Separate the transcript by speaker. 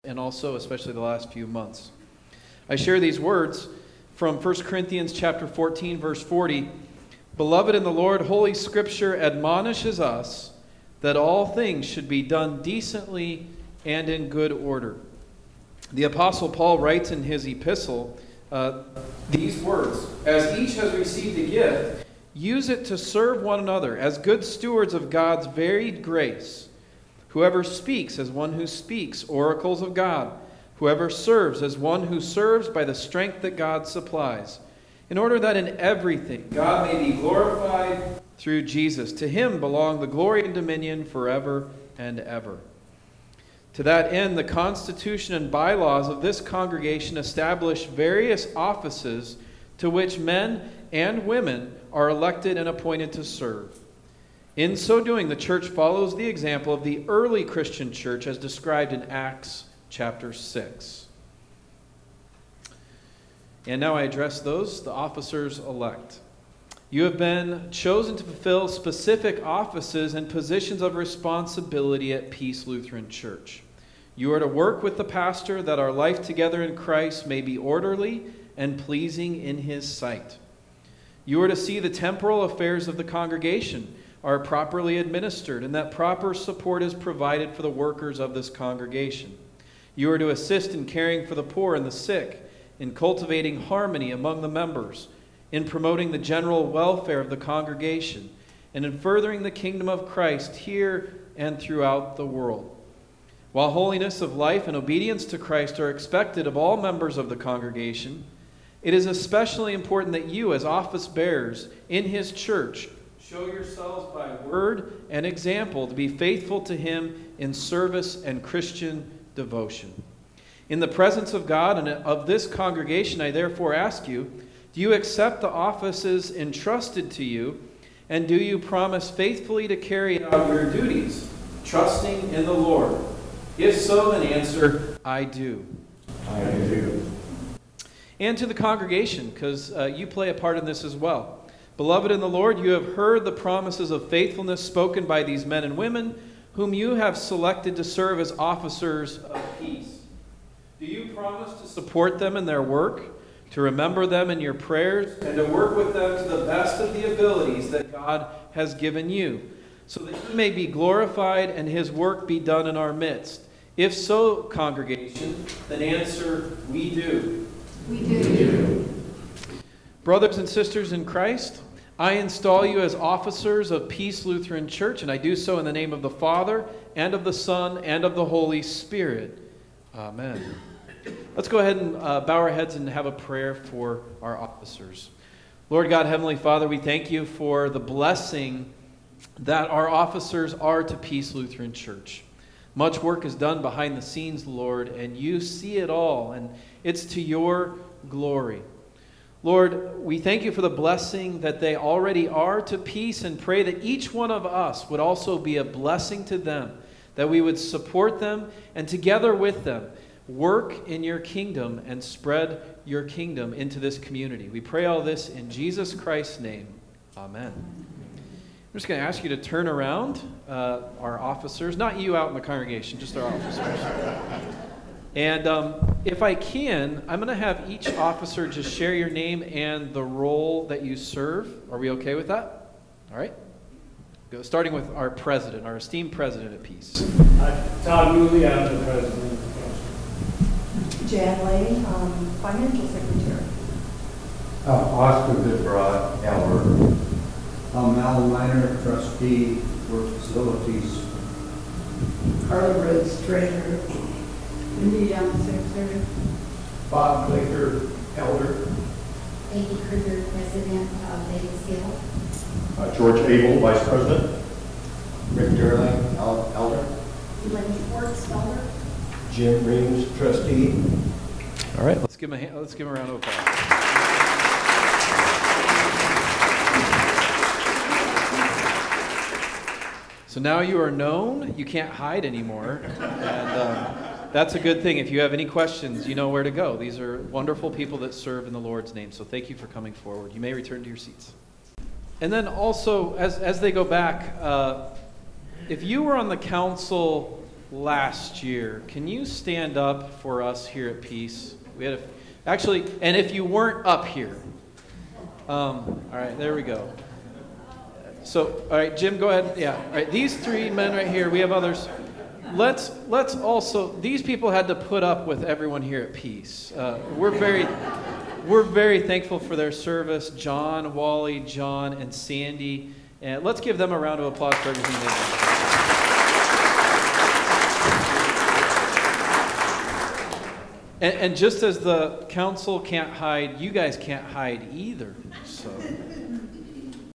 Speaker 1: and also especially the last few months. I share these words from 1 Corinthians chapter 14, verse 40. Beloved in the Lord, Holy Scripture admonishes us that all things should be done decently and in good order. The Apostle Paul writes in his epistle these words, as each has received a gift, use it to serve one another as good stewards of God's varied grace. Whoever speaks as one who speaks oracles of God. Whoever serves as one who serves by the strength that God supplies, in order that in everything God may be glorified through Jesus. To him belong the glory and dominion forever and ever. To that end, the constitution and bylaws of this congregation establish various offices to which men and women are elected and appointed to serve. In so doing, the church follows the example of the early Christian church as described in Acts chapter 6. And now I address the officers elect. You have been chosen to fulfill specific offices and positions of responsibility at Peace Lutheran Church. You are to work with the pastor that our life together in Christ may be orderly and pleasing in his sight. You are to see the temporal affairs of the congregation are properly administered and that proper support is provided for the workers of this congregation. You are to assist in caring for the poor and the sick, in cultivating harmony among the members, in promoting the general welfare of the congregation, and in furthering the kingdom of Christ here and throughout the world. While holiness of life and obedience to Christ are expected of all members of the congregation, it is especially important that you, as office bearers in his church, show yourselves by word and example to be faithful to him in service and Christian devotion. In the presence of God and of this congregation, I therefore ask you, do you accept the offices entrusted to you, and do you promise faithfully to carry out your duties, trusting in the Lord? If so, then answer, I do.
Speaker 2: I do.
Speaker 1: And to the congregation, because you play a part in this as well. Beloved in the Lord, you have heard the promises of faithfulness spoken by these men and women, whom you have selected to serve as officers of peace. Do you promise to support them in their work, to remember them in your prayers, and to work with them to the best of the abilities that God has given you, so that he may be glorified and his work be done in our midst? If so, congregation, then answer, we do.
Speaker 3: We do.
Speaker 1: Brothers and sisters in Christ, I install you as officers of Peace Lutheran Church, and I do so in the name of the Father, and of the Son, and of the Holy Spirit. Amen. Let's go ahead and bow our heads and have a prayer for our officers. Lord God, Heavenly Father, we thank you for the blessing that our officers are to Peace Lutheran Church. Much work is done behind the scenes, Lord, and you see it all, and it's to your glory. Lord, we thank you for the blessing that they already are to Peace, and pray that each one of us would also be a blessing to them, that we would support them, and together with them, work in your kingdom and spread your kingdom into this community. We pray all this in Jesus Christ's name. Amen. I'm just going to ask you to turn around, our officers, not you out in the congregation, just our officers. And if I can, I'm going to have each officer just share your name and the role that you serve. Are we okay with that? All right. Go, starting with our president, our esteemed president at Peace.
Speaker 2: Todd Mooley, I'm the president.
Speaker 3: Jan Lay, financial secretary.
Speaker 4: Oscar Goodbrod, elder.
Speaker 5: Mal Miner, trustee for facilities.
Speaker 3: Carla Rhodes, treasurer. Wendy Young, secretary.
Speaker 4: Bob Blaker, elder.
Speaker 6: Amy Kruger, president of Ladies Guild.
Speaker 4: George Abel, vice president.
Speaker 5: Rick Durling, elder.
Speaker 6: Elaine Schwartz, elder.
Speaker 5: Jim Reeves, trustee.
Speaker 1: All right, let's give him a round of applause. So now you are known. You can't hide anymore, and that's a good thing. If you have any questions, you know where to go. These are wonderful people that serve in the Lord's name. So thank you for coming forward. You may return to your seats. And then also, as they go back, if you were on the council last year. Can you stand up for us here at Peace? We had actually, and if you weren't up here, all right, there we go. So, all right, Jim, go ahead. Yeah, all right, these three men right here. We have others. Let's also. These people had to put up with everyone here at Peace. We're very thankful for their service. John, Wally, John, and Sandy. And let's give them a round of applause for everything they did. And just as the council can't hide, you guys can't hide either. So.